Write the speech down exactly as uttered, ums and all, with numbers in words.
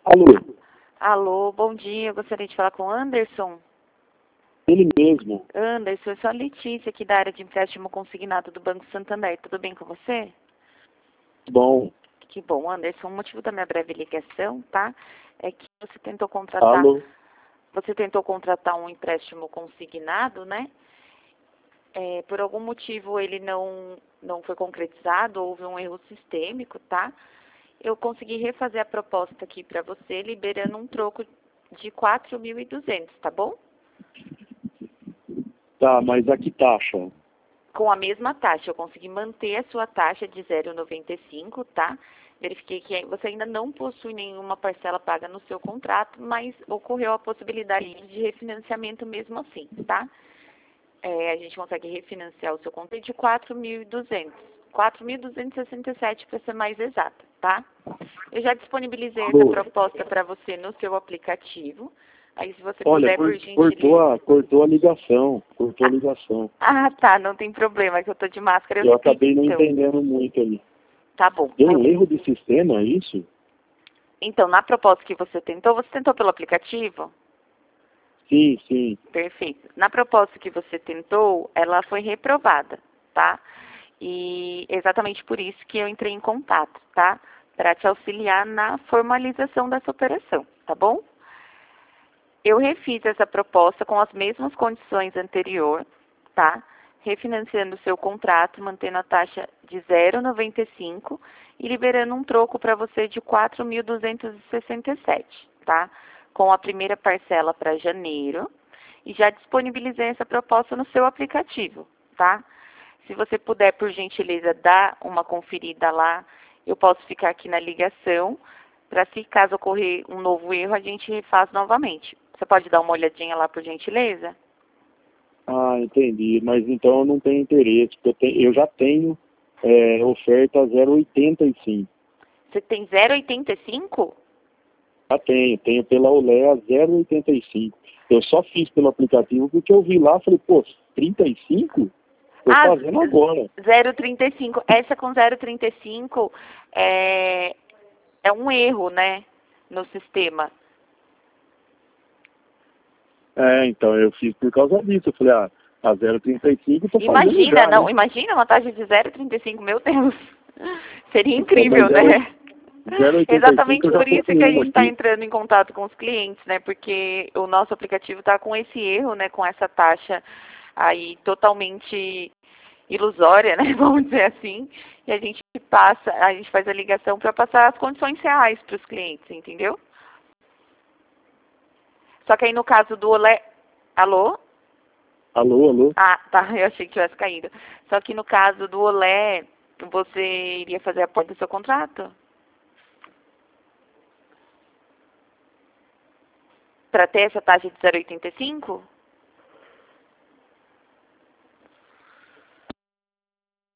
Alô, Alô, bom dia. Eu gostaria de falar com o Anderson. ele mesmo. Anderson, eu sou a Letícia, aqui da área de empréstimo consignado do Banco Santander. Tudo bem com você? Bom, Que bom, Anderson. O motivo da minha breve ligação, tá? É que você tentou contratar, alô, você tentou contratar um empréstimo consignado, né? É, por algum motivo ele não, não foi concretizado, houve um erro sistêmico, tá? Eu consegui refazer a proposta aqui para você, liberando um troco de quatro mil e duzentos, tá bom? tá, mas a que taxa? Com a mesma taxa, eu consegui manter a sua taxa de zero vírgula noventa e cinco, tá? Verifiquei que você ainda não possui nenhuma parcela paga no seu contrato, mas ocorreu a possibilidade de refinanciamento mesmo assim, tá? É, a gente consegue refinanciar o seu contrato de quatro mil e duzentos. quatro mil duzentos e sessenta e sete para ser mais exata, tá? Eu já disponibilizei essa Alô, proposta para você no seu aplicativo. Aí, se você olha, puder, por cor- cortou gentileza... a, cortou a ligação, cortou a ligação. Ah, tá, não tem problema, que eu tô de máscara, eu Eu repito, acabei não então. entendendo muito ali. Tá bom. Deu Eu- um erro de sistema, é isso? Então, na proposta que você tentou, você tentou pelo aplicativo? Sim, sim. Perfeito. Na proposta que você tentou, ela foi reprovada, tá? E exatamente por isso que eu entrei em contato, tá? Para te auxiliar na formalização dessa operação, tá bom? Eu refiz essa proposta com as mesmas condições anterior, tá? Refinanciando o seu contrato, mantendo a taxa de zero vírgula noventa e cinco e liberando um troco para você de quatro mil duzentos e sessenta e sete, tá? Com a primeira parcela para janeiro e já disponibilizei essa proposta no seu aplicativo, tá? Se você puder, por gentileza, dar uma conferida lá, eu posso ficar aqui na ligação, para se caso ocorrer um novo erro, a gente refaz novamente. Você pode dar uma olhadinha lá, por gentileza? Ah, entendi. Mas então eu não tenho interesse, porque eu, te- eu já tenho é, oferta zero vírgula oitenta e cinco. Você tem zero vírgula oitenta e cinco? Já tenho, tenho pela Olea zero vírgula oitenta e cinco. Eu só fiz pelo aplicativo porque eu vi lá e falei, pô, trinta e cinco? Estou Ah, fazendo agora. zero vírgula trinta e cinco. Essa com zero vírgula trinta e cinco é, é um erro, né, no sistema. É, então eu fiz por causa disso. Eu falei, ah, a zero vírgula trinta e cinco eu tô fazendo Imagina, já, não, né? imagina uma taxa de zero vírgula trinta e cinco, meu Deus. Seria Então, mas incrível, zero né? vírgula oitenta e cinco Exatamente eu já por tô isso com que a uma gente está aqui. entrando em contato com os clientes, né? Porque o nosso aplicativo está com esse erro, né? Com essa taxa aí totalmente ilusória, né? Vamos dizer assim. E a gente passa, a gente faz a ligação para passar as condições reais para os clientes, entendeu? Só que aí no caso do Olé... Alô? Alô, alô? Ah, tá. Eu achei que tivesse caído. Só que no caso do Olé, você iria fazer a porta do seu contrato? Para ter essa taxa de zero vírgula oitenta e cinco?